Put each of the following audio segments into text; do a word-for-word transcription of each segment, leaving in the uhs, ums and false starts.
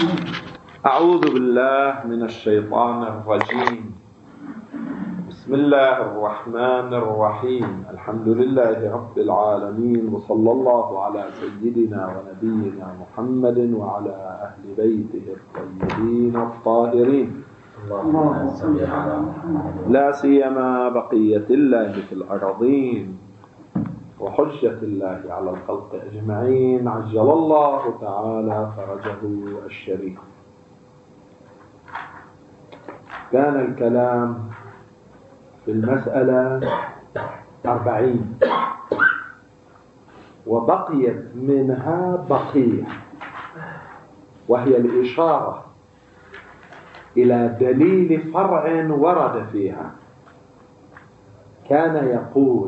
أعوذ بالله من الشيطان الرجيم. بسم الله الرحمن الرحيم. الحمد لله رب العالمين، وصلى الله على سيدنا ونبينا محمد وعلى أهل بيته الطيبين الطاهرين، لا سيما بقية الله في الأرضين وحجة الله على الخلق أجمعين، عجل الله تعالى فرجه الشريف. كان الكلام في المسألة أربعين، وبقيت منها بقية، وهي الإشارة إلى دليل فرع ورد فيها. كان يقول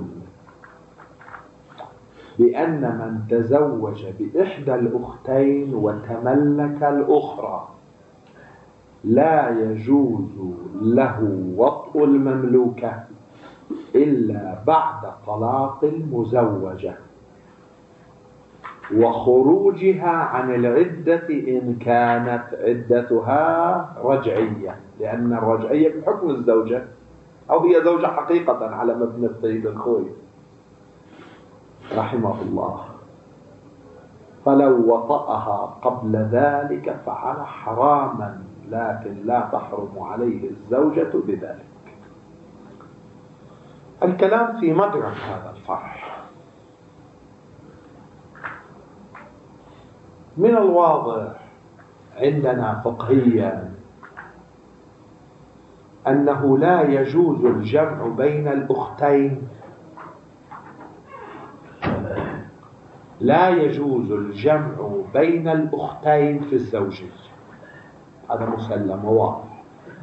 بأن من تزوج بإحدى الأختين وتملك الأخرى لا يجوز له وطء المملوكة إلا بعد طلاق المزوجة وخروجها عن العدة إن كانت عدتها رجعية، لأن الرجعية بحكم الزوجة، أو هي زوجة حقيقة على مبنى السيد الخوي رحمه الله. فلو وطأها قبل ذلك فعل حراما، لكن لا تحرم عليه الزوجة بذلك. الكلام في مدرك هذا الفرع. من الواضح عندنا فقهيا أنه لا يجوز الجمع بين الأختين، لا يجوز الجمع بين الأختين في الزوجية، هذا مسلم وواضح.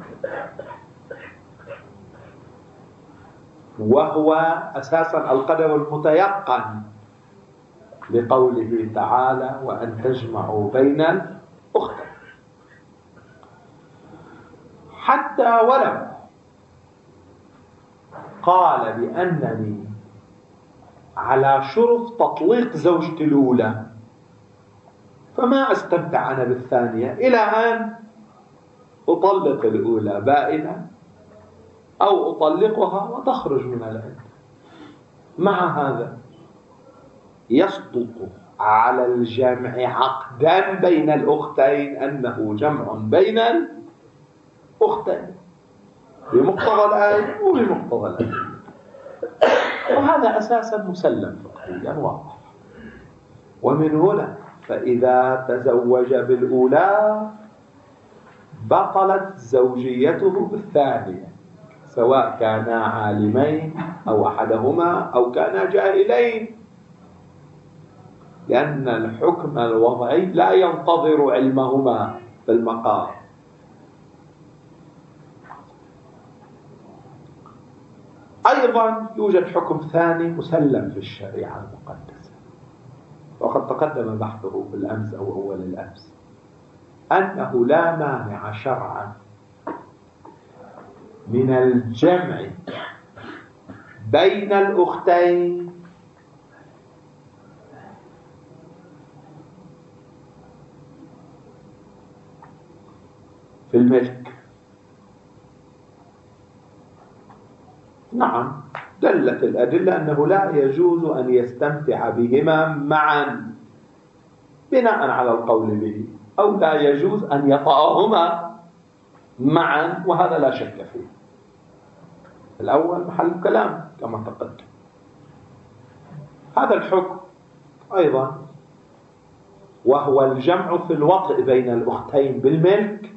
وهو أساسا القدر المتيقن لقوله تعالى وأن تجمعوا بين الأختين. حتى ولو قال بأنني على شرط تطليق زوجتي الأولى فما أستمتع أنا بالثانية إلى أن أطلق الأولى بائنة أو أطلقها وتخرج من العدة. مع هذا يصدق على الجمع عقدا بين الأختين أنه جمع بين الأختين بمقتضى الآية وبمقتضى الآية، وهذا أساسا مسلم فقهيا واضح. ومن هنا فإذا تزوج بالأولى بطلت زوجيته بالثانية، سواء كانا عالمين أو أحدهما أو كانا جاهلين، لأن الحكم الوضعي لا ينتظر علمهما في المقام. أيضا يوجد حكم ثاني مسلم في الشريعة المقدسة، وقد تقدم بحثه بالأمس أو أول الأمس، أنه لا مانع شرعا من الجمع بين الأختين في الملك. نعم، دلت الأدلة أنه لا يجوز أن يستمتع بهما معا بناء على القول به، أو لا يجوز أن يطأهما معا، وهذا لا شك فيه. الأول محل كلام كما تقدم. هذا الحكم أيضا وهو الجمع في الوطء بين الأختين بالملك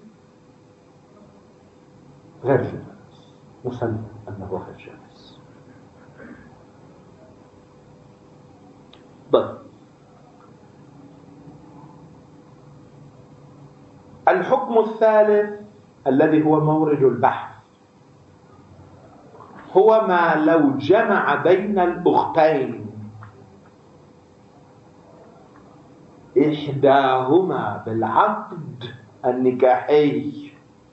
غير جائز، مسلم أنه غير جائز. طيب، الحكم الثالث الذي هو مورد البحث هو ما لو جمع بين الأختين إحداهما بالعقد النكاحي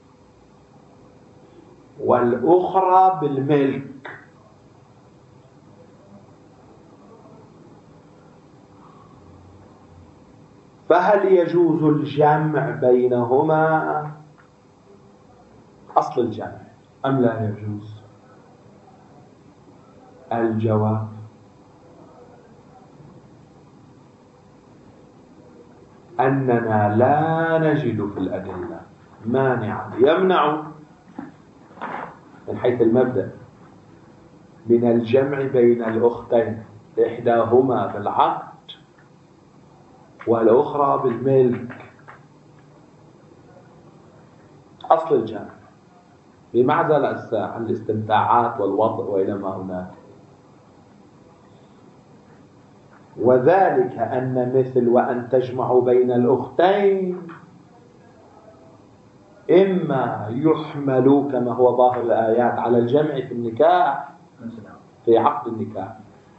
والأخرى بالملك، فهل يجوز الجمع بينهما أصل الجمع أم لا يجوز؟ الجواب أننا لا نجد في الأدلة مانعا يمنع من حيث المبدأ من الجمع بين الأختين، إحداهما بالعقد والأخرى بالملك، أصل الجمع، بمعزل عن الاستمتاعات والوضع وإلى ما هناك. وذلك أن مثل وأن تجمع بين الأختين إما يحمل كما هو ظاهر الآيات على الجمع في النكاح في عقد النكاح،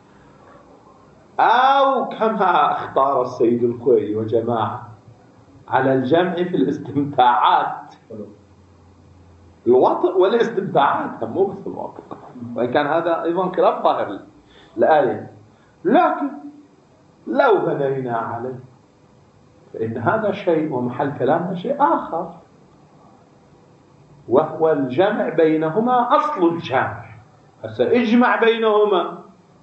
أو كما اختار السيد الخوئي وجماعة على الجمع في الاستمتاعات، الوطء والاستمتاعات مو بس الوطء، وإن كان هذا أيضا خلاف ظاهر الآية. لكن لو بنينا عليه فإن هذا شيء ومحل كلامنا شيء آخر، وهو الجمع بينهما أصل الجمع. سأجمع بينهما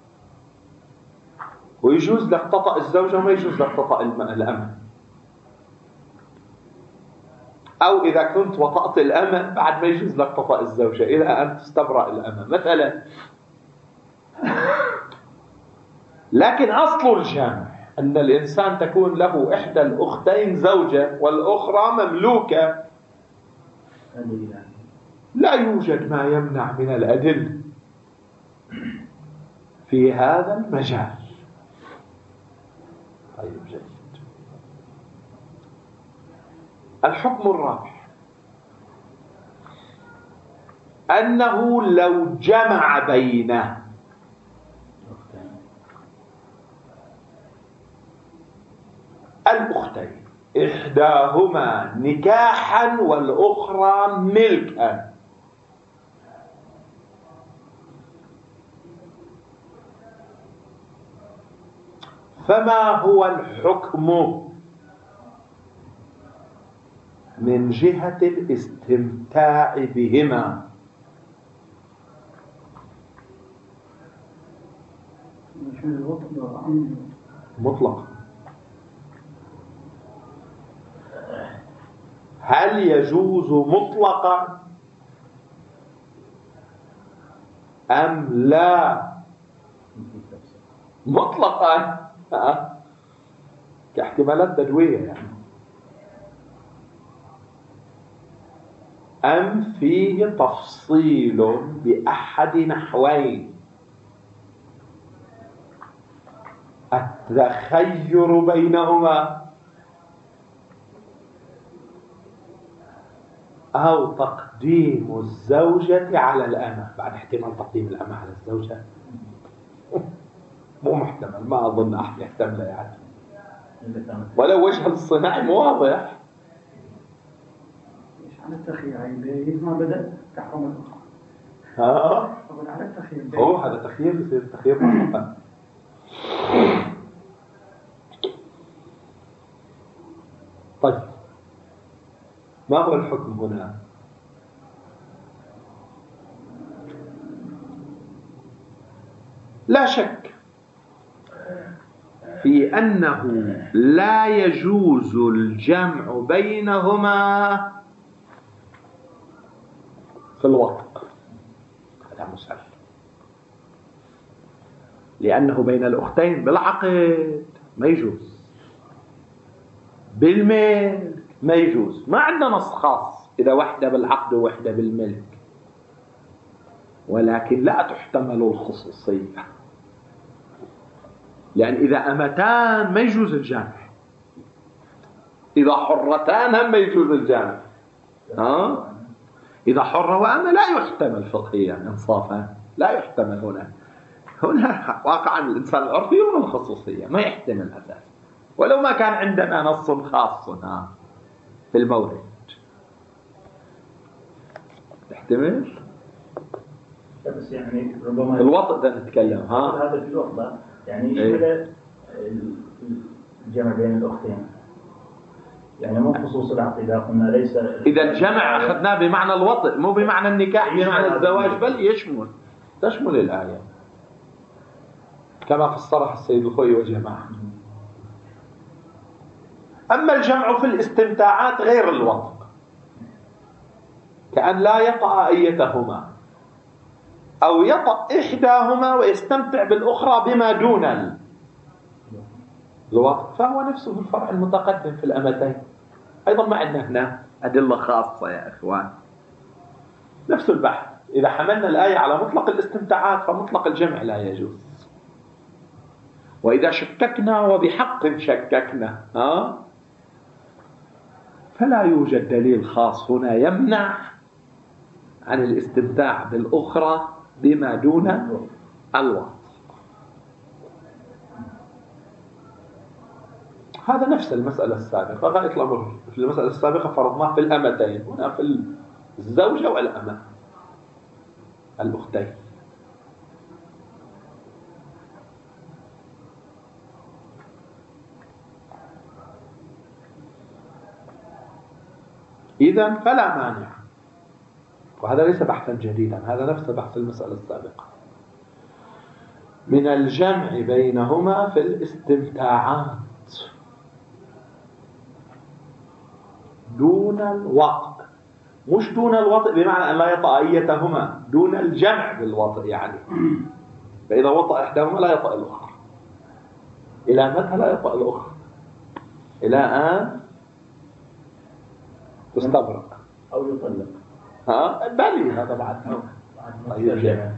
ويجوز لك تطأ الزوجة وما يجوز لك تطأ الأمة، أو إذا كنت وطأت الأمة بعد ما يجوز لك تطأ الزوجة إلى أن تستبرأ الأمة مثلا. لكن أصل الجمع أن الإنسان تكون له إحدى الأختين زوجة والأخرى مملوكة، لا يوجد ما يمنع من الأدلة في هذا المجال. طيب جيد. الحكم الرابع أنه لو جمع بين الأختين إحداهما نكاحا والأخرى ملكا، فما هو الحكم من جهة الاستمتاع بهما؟ مطلق. هل يجوز مطلقا أم لا؟ مطلقا كاحتمالات بدوية يعني، أم فيه تفصيل بأحد نحوين: التخير بينهما أو تقديم الزوجة على الأمة؟ بعد احتمال تقديم الأمة على الزوجة مو محتمل، ما أظن أحد يحتمل يعني، ولو وجه الصناعي مو واضح. مش على التخيير عيب ما بدأ تحرم الأخرى. ها؟ على التخيير. هو هذا تخيير، يصير تخيير مطلقا. طيب ما هو الحكم هنا؟ لا شك في أنه لا يجوز الجمع بينهما في الوطء، هذا مسلم، لأنه بين الأختين بالعقد ما يجوز، بالملك ما يجوز. ما عندنا نص خاص إذا واحدة بالعقد وواحدة بالملك، ولكن لا تحتمل الخصوصية، لأن إذا أمتان ما يجوز الجمع، إذا حرتان هم ما يجوز الجمع. ها؟ إذا حرة وأمة لا يحتمل فقهيا إنصافا، لا يحتمل هنا. هنا واقعا الإنسان العرفي يرغب الخصوصية، ما يحتمل أساسا، ولو ما كان عندنا نص خاص هنا في المورد. يحتمل بس يعني ربما الوطء ده نتكلم. ها هذا في الوطء يعني يشمل الجمع بين الأختين يعني مو خصوص العقيدة قلنا ليس. إذا الجمع أخذناه بمعنى الوطء مو بمعنى النكاح بمعنى الزواج، بل يشمل تشمل الآية كما فسرها السيد الخوي وجماعة. أما الجمع في الاستمتاعات غير الوطء، كأن لا يطأ أيتهما أو يطأ إحداهما ويستمتع بالأخرى بما دون الوطء، فهو نفسه الفرع المتقدم في الأمتين. أيضا ما عندنا هنا أدلة خاصة يا إخوان، نفس البحث. إذا حملنا الآية على مطلق الاستمتاعات فمطلق الجمع لا يجوز، وإذا شككنا وبحق شككنا ها فلا يوجد دليل خاص هنا يمنع عن الاستمتاع بالأخرى بما دون الوطء. هذا نفس المسألة السابقة غاية الأمر. في المسألة السابقة فرضناه في الأمتين، هنا في الزوجة والأمة الأختين. إذن فلا مانع، وهذا ليس بحثا جديدا، هذا نفس بحث المسألة السابقة، من الجمع بينهما في الاستمتاعات دون الوطء. مش دون الوطء بمعنى أن لا يطأ أيتهما، دون الجمع بالوطء يعني. فإذا وطأ إحداهما لا يطأ الأخرى. إلى متى لا يطأ الأخرى؟ إلى أن تستبرأ أو يطلق. ها بالي هذا بعد. طيب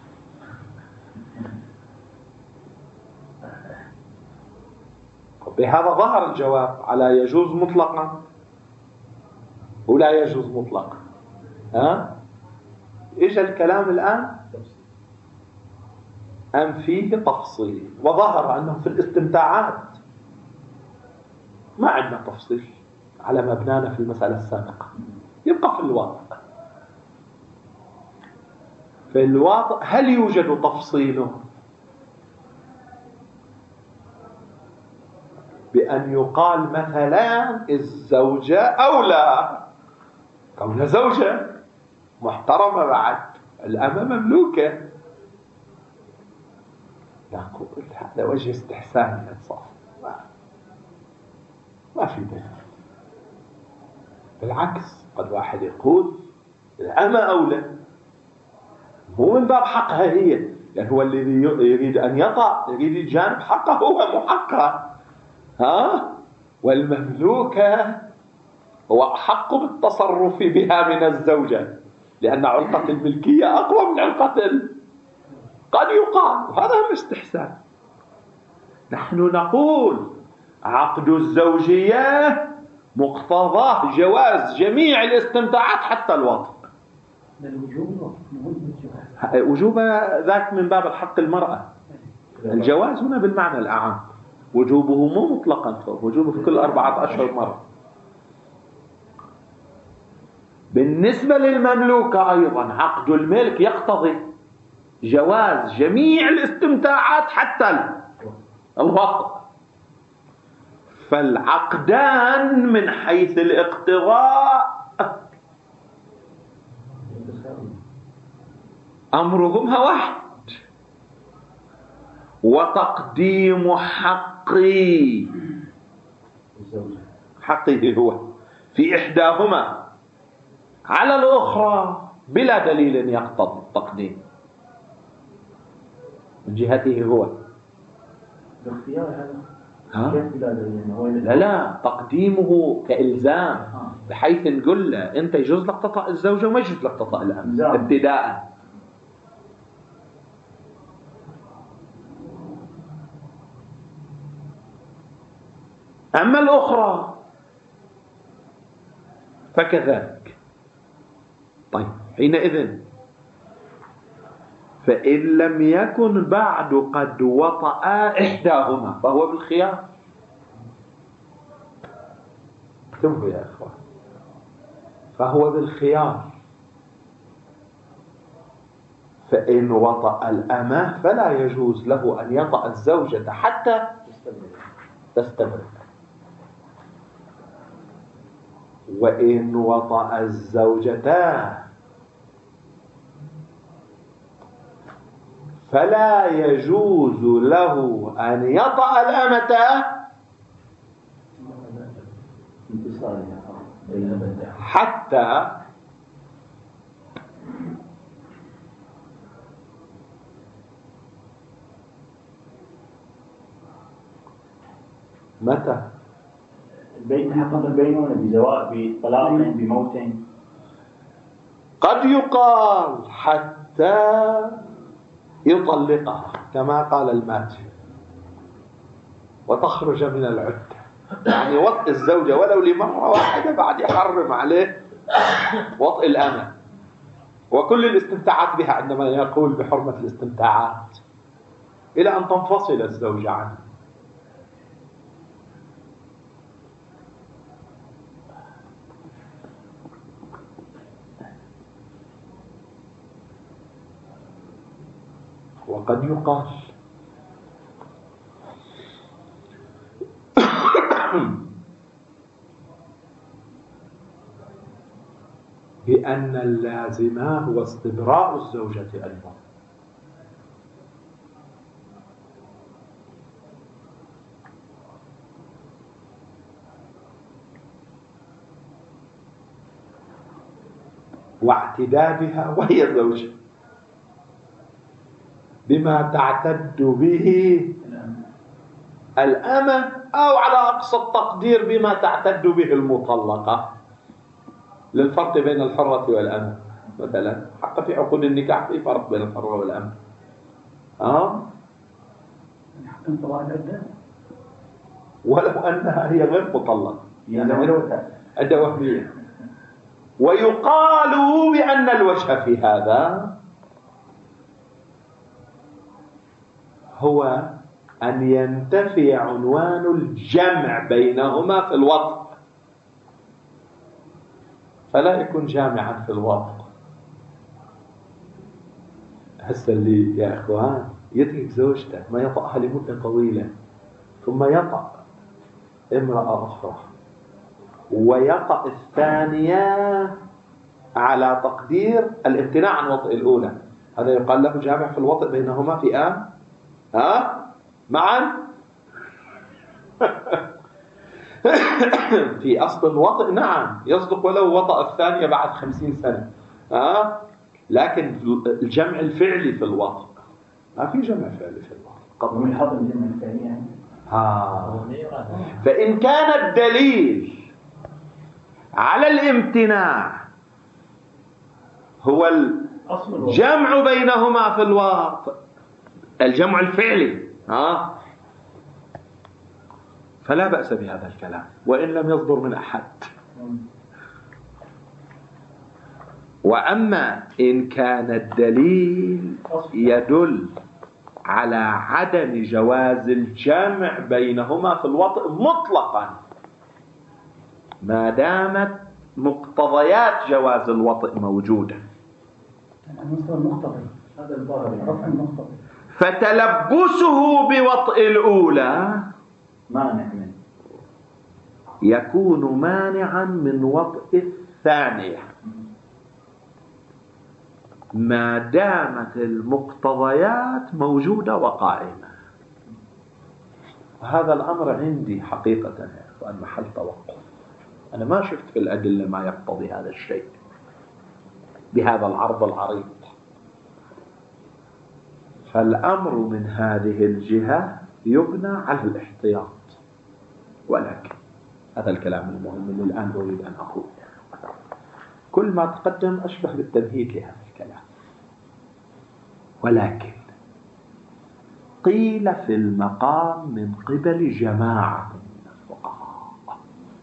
بهذا ظهر الجواب على يجوز مطلقا ولا يجوز مطلقا. ها إيش الكلام الآن؟ أم فيه تفصيل، وظهر أنه في الاستمتاعات ما عندنا تفصيل على مبنانا في المسألة السابقة، يبقى في الواقع. في الواقع هل يوجد تفصيل بأن يقال مثلا الزوجة أولى، كونها زوجة محترمة بعد، الأمة مملوكة، نقول هذا وجه استحسان الإنصاف، ما, ما في دليل. بالعكس قد واحد يقول الأمة أولى، مو من باب حقها هي، يعني هو الذي يريد أن يطأ يريد الجانب حقه هو محقق، ها والمملوكة هو أحق بالتصرف بها من الزوجة، لأن علقة الملكية أقوى من علقة ال... قد يقال وهذا هم استحسان. نحن نقول عقد الزوجية مقتضاه جواز جميع الاستمتاعات حتى الوطء. وجوب ذاك من باب الحق المرأة. الجواز هنا بالمعنى الأعم، وجوبه مو مطلقا، وجوبه في كل أربعة أشهر مرة. بالنسبة للمملوكة أيضا عقد الملك يقتضي جواز جميع الاستمتاعات حتى الوطء. فالعقدان من حيث الاقتضاء أمرهما واحد، وتقديم حقي حقه هو في إحداهما على الأخرى بلا دليل يقتضي التقديم من جهته هو. باختيار هذا ها؟ كيف بلا دليل؟ لا لا تقديمه كإلزام، بحيث نقول له أنت يجوز لك تطأ الزوجة وما يجوز لك تطأ الأم ابتداء. أما الأخرى فكذلك. طيب حينئذ فإن لم يكن بعد قد وطأ إحداهما فهو بالخيار. انتبهوا يا إخوان، فهو بالخيار. فإن وطأ الأمة فلا يجوز له أن يطأ الزوجة حتى تستبرئ. وإن وطأ الزوجتان فلا يجوز له أن يطأ الأمة حتى متى؟ البيت حقق البينونة بزواج بطلاق بموت. قد يقال حتى يطلقها كما قال الماتي وتخرج من العدة، يعني وطئ الزوجة ولو لمرة واحدة بعد يحرم عليه وطئ الأمة وكل الاستمتاعات بها عندما يقول بحرمة الاستمتاعات إلى أن تنفصل الزوجة عنه. وقد يقال بأن اللازم هو استبراء الزوجة أيضا، واعتدادها وهي زوجة بما تعتد به الأمة أو على أقصى التقدير بما تعتد به المطلقة، للفرق بين الحرة والأمة مثلا. حتى في عقود النكاح في فرق بين الحرة والأمة. أه؟ ولو أنها هي غير مطلقة يعني عدة وهمية. ويقال بأن الوجه في هذا هو أن ينتفي عنوان الجمع بينهما في الوطء، فلا يكون جامعا في الوطء. هسه اللي يا إخوان يترك زوجته ما يطأها لمدة طويلة ثم يطأ امرأة أخرى ويطأ الثانية على تقدير الامتناع عن وطئ الأولى، هذا يقال له جامع في الوطء بينهما في آن ها معا في أصل الوطئ نعم يصدق ولو وطأ الثانية بعد خمسين سنة ها، لكن الجمع الفعلي في الوطئ ما في جمع فعلي في الوطئ قبل من حط الجمع الفعلي يعني. ها فإن كان الدليل على الامتناع هو الجمع بينهما في الوطئ الجمع الفعلي ها فلا بأس بهذا الكلام وإن لم يصدر من أحد. وأما إن كان الدليل يدل على عدم جواز الجمع بينهما في الوطئ مطلقا ما دامت مقتضيات جواز الوطئ موجودة، هذا الظاهر رفع المقتضي، فتلبسه بوطئ الأولى مانع منه يكون مانعا من وطئ الثانية ما دامت المقتضيات موجودة وقائمة. وهذا الأمر عندي حقيقة يا أخوان محل توقف. أنا ما شفت في الأدلة ما يقتضي هذا الشيء بهذا العرض العريض. فالأمر من هذه الجهة يبنى على الاحتياط. ولكن هذا الكلام المهم اللي الآن أريد أن أقول، كل ما تقدم أشبه بالتمهيد لهذا الكلام. ولكن قيل في المقام من قبل جماعة من الفقهاء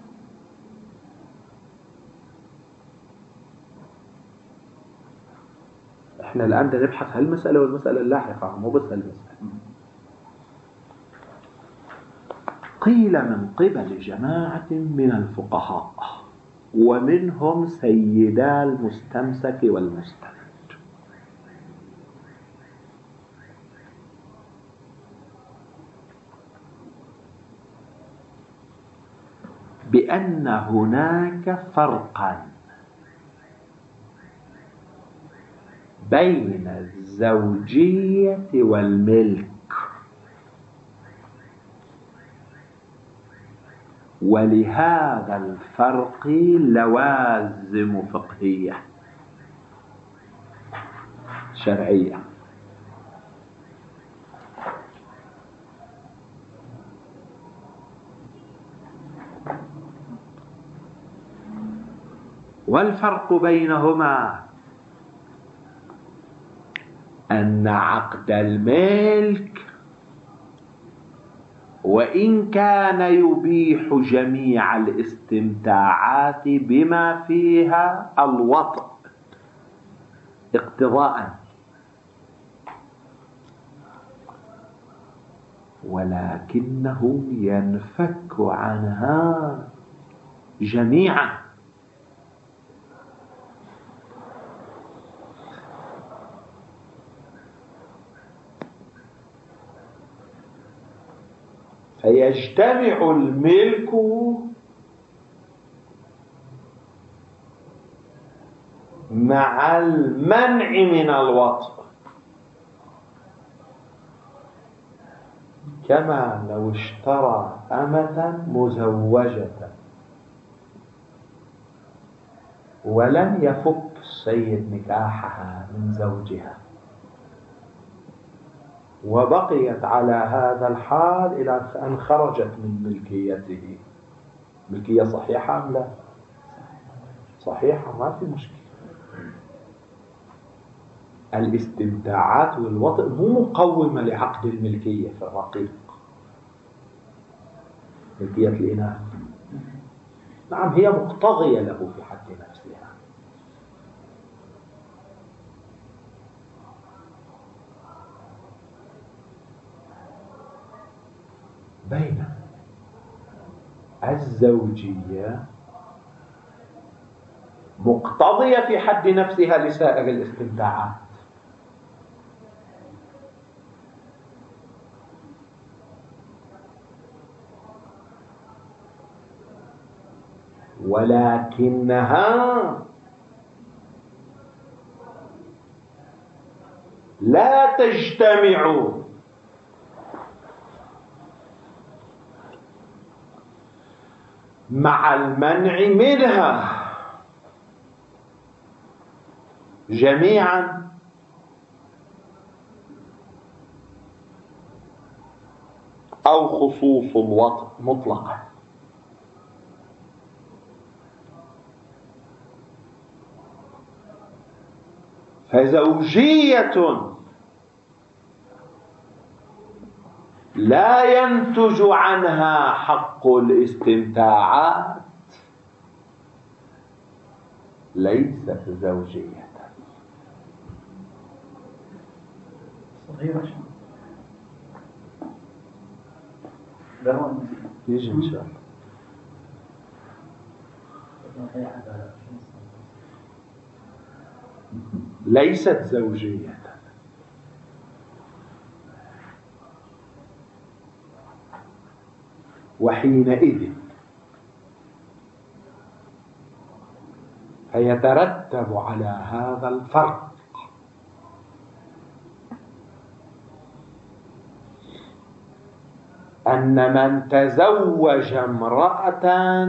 احنا الآن نبحث هالمسألة والمسألة اللاحقة مو بس هالمسألة. قيل من قبل جماعة من الفقهاء ومنهم سيدا المستمسك والمستند بأن هناك فرقا بين الزوجية والملك، ولهذا الفرق لوازم فقهية شرعية. والفرق بينهما أن عقد الملك وإن كان يبيح جميع الاستمتاعات بما فيها الوطء اقتضاء، ولكنه ينفك عنها جميعا. فيجتمع الملك مع المنع من الوطء، كما لو اشترى أمة مزوجة ولم يفك السيد نكاحها من زوجها وبقيت على هذا الحال إلى أن خرجت من ملكيته. ملكية صحيحة أم لا؟ صحيحة، ما في مشكلة. الاستمتاعات والوطء مو مقومة لعقد الملكية في الرقيق، ملكية الإناث نعم هي مقتضية له في حد نفسها، بين الزوجية مقتضية في حد نفسها لسائر الاستمتاعات، ولكنها لا تجتمع مع المنع منها جميعا، أو خصوص الوطء مطلقا. فزوجية لا ينتج عنها حق الاستمتاعات ليست زوجية. صغيرة شو يجي إن شاء الله. ليست زوجية، وحينئذ فيترتب على هذا الفرق أن من تزوج امرأة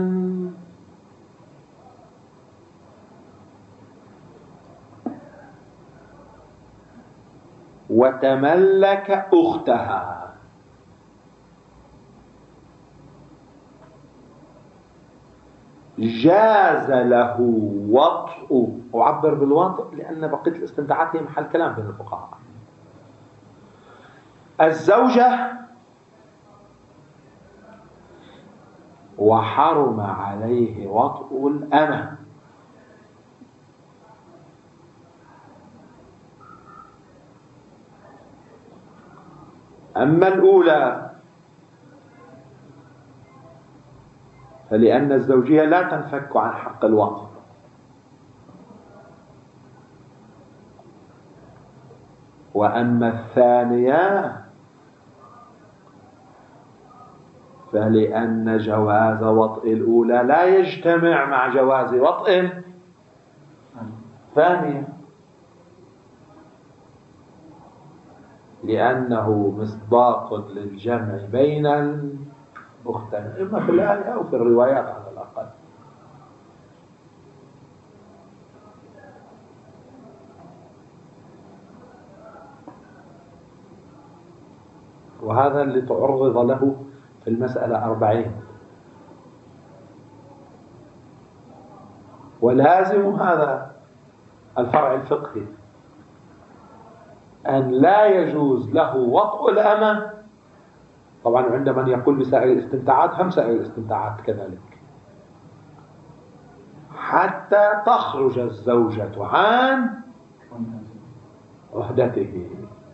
وتملك أختها جاز له وطء، أعبر بالوطء لأن بقية الاستمتاعات هي محل كلام بين الفقهاء، الزوجة، وحرم عليه وطء الأمة. أما الأولى فلأن الزوجية لا تنفك عن حق الوطء، وأما الثانية فلأن جواز وطئ الأولى لا يجتمع مع جواز وطئ ثانية، لأنه مصداق للجمع بين المختلف إما في الآية أو في الروايات على الأقل. وهذا اللي تعرض له في المسألة أربعين. ولازم هذا الفرع الفقهي أن لا يجوز له وطء الأمة. طبعا عند من يقول بسائر الاستمتاعات هم سائر الاستمتاعات كذلك، حتى تخرج الزوجة عن وحدته.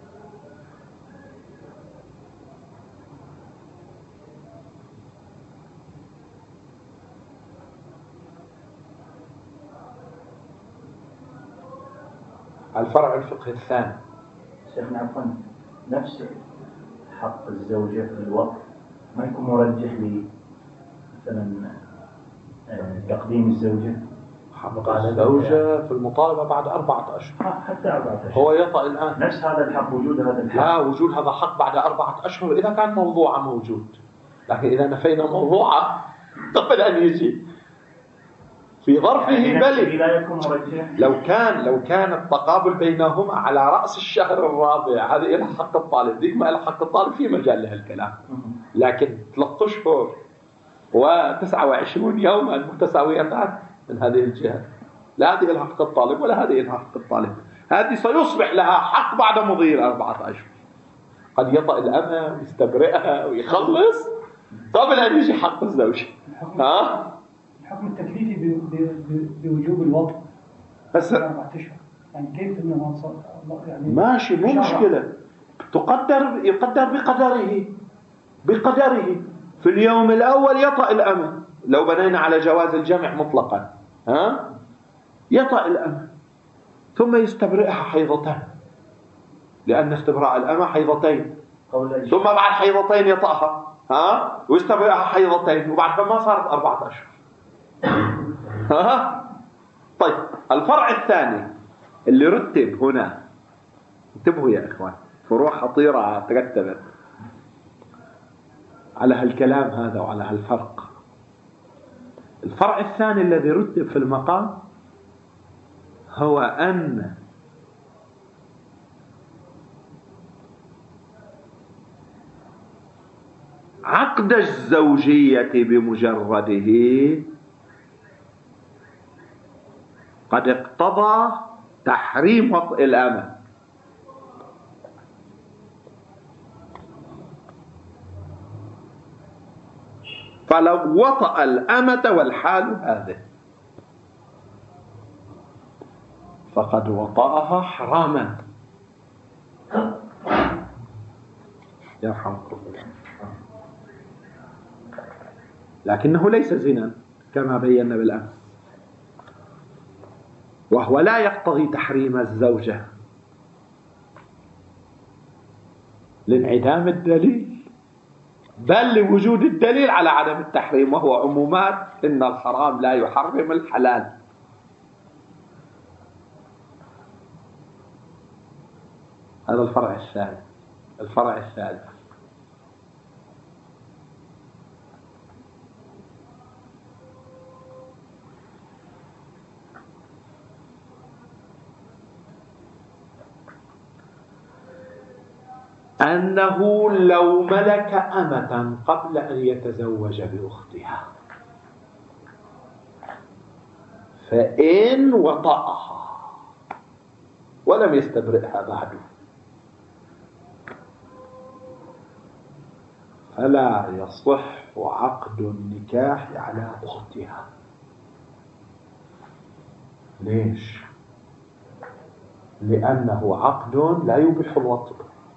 الفرع الفقهي الثاني شيخنا عفوا، نفس حق الزوجة في الوقت ما يكون مرجح لي مثلا تقديم الزوجة؟ حق الزوجة في المطالبة بعد أربعة أشهر، حتى أربعة أشهر هو يطأ الآن. نفس هذا الحق، وجود هذا الحق. لا، وجود هذا الحق بعد أربعة أشهر إذا كان موضوعه موجود، لكن إذا نفينا موضوعه قبل أن يجي في ظرفه يعني بل لا يكون مرجح. لو كان لو كان التقابل بينهما على رأس الشهر الرابع، هذه إلى حق الطالب، ذيك ما إلى حق الطالب، في مجال لهالكلام. لكن ثلاثة أشهر وتسعة وعشرون يوما متساويتان من هذه الجهة، لا هذه إلى حق الطالب ولا هذه إلى حق الطالب. هذه سيصبح لها حق بعد مضي الأربعة أشهر، قد يطأ الأمة ويستبرئها ويخلص قبل أن يجي حق الزوج. ها؟ الحكم التكليفي بوجوب الوطء بس أربعة أشهر، يعني كيف إنه يعني ماشي، مو مشكلة، تقدر يقدر بقدره بقدره. في اليوم الأول يطأ الأمة، لو بنينا على جواز الجمع مطلقا، ها، يطأ الأمة ثم يستبرئها حيضتين، لأن استبراء الأمة حيضتين، ثم بعد حيضتين يطأها، ها، ويستبرئها حيضتين، وبعد فما صارت أربعة أشهر. ها. طيب الفرع الثاني اللي رتب هنا، انتبهوا يا إخوان، فروع خطيرة ترتبت على هالكلام هذا وعلى هالفرق. الفرع الثاني الذي رتب في المقام هو أن عقد الزوجية بمجرده قد اقتضى تحريم وطئ الأمة، فلو وطأ الأمة والحال هذه فقد وطأها حراما. يرحمكم الله. لكنه ليس زنا كما بينا بالأمس، وهو لا يقتضي تحريم الزوجة لانعدام الدليل، بل لوجود الدليل على عدم التحريم، وهو عمومات إن الحرام لا يحرم الحلال. هذا الفرع الثالث. الفرع الثالث أنه لو ملك أمة قبل أن يتزوج بأختها، فإن وطأها ولم يستبرئها بعد فلا يصح عقد النكاح على أختها. ليش؟ لأنه عقد لا يبيح الوطء،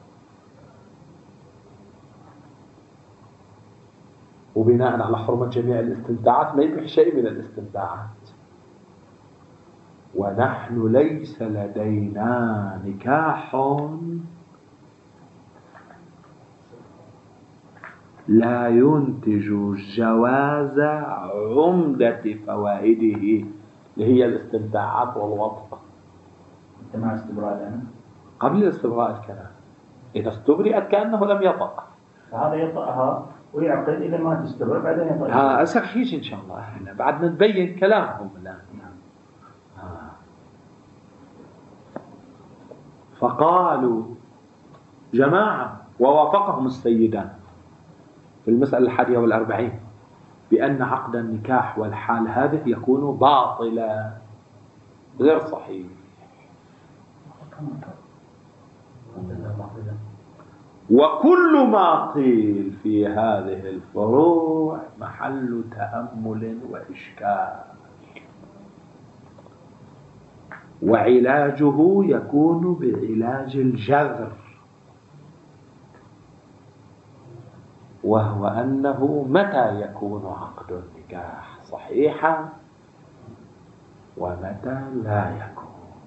وبناء على حرمة جميع الاستمتاعات ما يبيح شيء من الاستمتاعات، ونحن ليس لدينا نكاح لا ينتج جواز عمدة فوائده اللي هي الاستمتاعات والوطأ. أنت مع استبراء الآن؟ قبل استبراء الكلام، إذا استبرئت كأنه لم يطأ، فهذا يطأها ويعقد إلى ما تستبرئ بعدين يطأ. ها أسرح يجي إن شاء الله، احنا بعد نبين كلامهم الآن. ها. فقالوا جماعة ووافقهم السيدان في المسألة الحادية والأربعين بأن عقد النكاح والحال هذه يكون باطلا غير صحيح. وكل ما قيل في هذه الفروع محل تأمل وإشكال، وعلاجه يكون بعلاج الجذر، وهو أنه متى يكون عقد النكاح صحيحا ومتى لا يكون،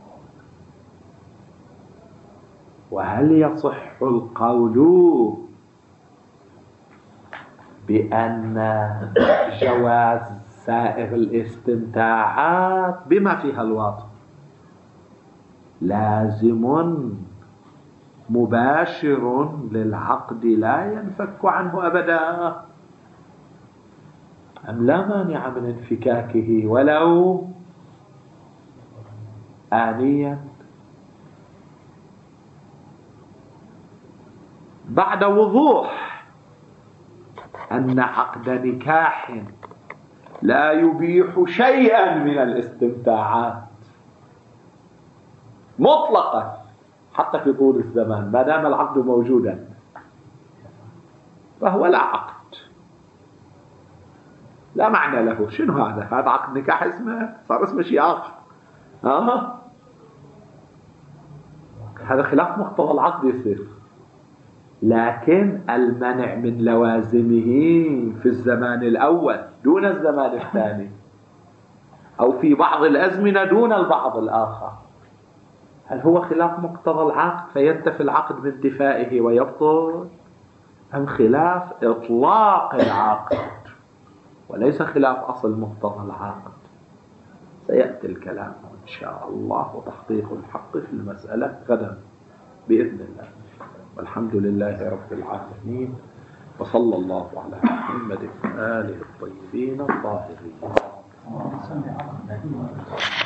وهل يصح القول بأن جواز سائر الاستمتاعات بما فيها الوطء لازم مباشر للعقد لا ينفك عنه أبدا، أم لا مانع من انفكاكه ولو آنيا؟ بعد وضوح أن عقد نكاح لا يبيح شيئا من الاستمتاعات مطلقا حتى في طول الزمان ما دام العقد موجودا، فهو لا عقد، لا معنى له. شنو هذا؟ هذا عقد نكاح اسمه صار اسمه شيء آخر. آه. هذا خلاف مقتضى العقد يصير، لكن المنع من لوازمه في الزمان الأول دون الزمان الثاني، أو في بعض الأزمنة دون البعض الآخر، هل هو خلاف مقتضى العقد فينتفي العقد بانتفائه ويبطل، أم خلاف إطلاق العقد وليس خلاف أصل مقتضى العقد؟ سيأتي الكلام إن شاء الله وتحقيق الحق في المسألة غدا بإذن الله. والحمد لله رب العالمين، وصلى الله على محمد وآله الطيبين الطاهرين.